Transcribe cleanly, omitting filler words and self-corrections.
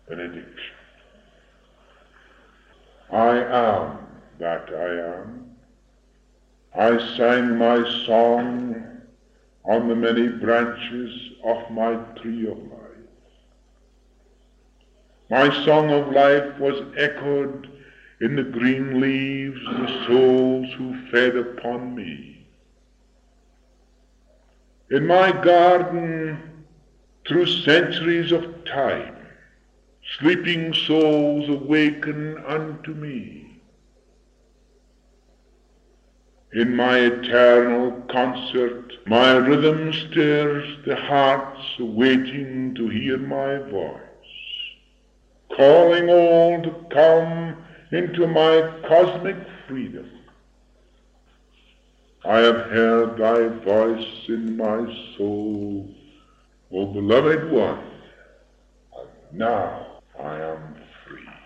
Benediction. I am that I am. I sang my song on the many branches of my tree of life. My song of life was echoed in the green leaves, the souls who fed upon me. In my garden, through centuries of time, sleeping souls awaken unto me. In my eternal concert, my rhythm stirs the hearts waiting to hear my voice, calling all to come into my cosmic freedom. I have heard thy voice in my soul, O beloved one, and now I am free.